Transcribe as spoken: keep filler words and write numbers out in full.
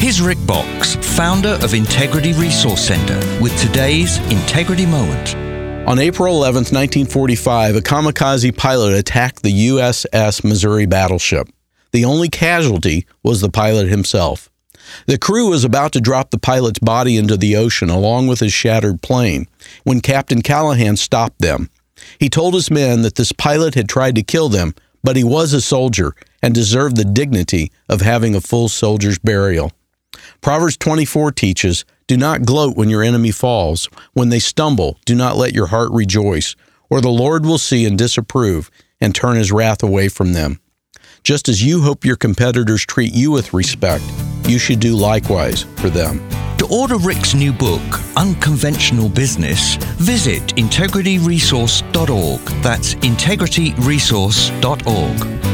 Here's Rick Box, founder of Integrity Resource Center, with today's Integrity Moment. On April eleventh, nineteen forty-five, a kamikaze pilot attacked the U S S Missouri battleship. The only casualty was the pilot himself. The crew was about to drop the pilot's body into the ocean along with his shattered plane when Captain Callahan stopped them. He told his men that this pilot had tried to kill them, but he was a soldier and deserved the dignity of having a full soldier's burial. Proverbs twenty-four teaches, "Do not gloat when your enemy falls. When they stumble, do not let your heart rejoice, or the Lord will see and disapprove and turn his wrath away from them." Just as you hope your competitors treat you with respect, you should do likewise for them. To order Rick's new book, Unconventional Business, visit integrity resource dot org. That's integrity resource dot org.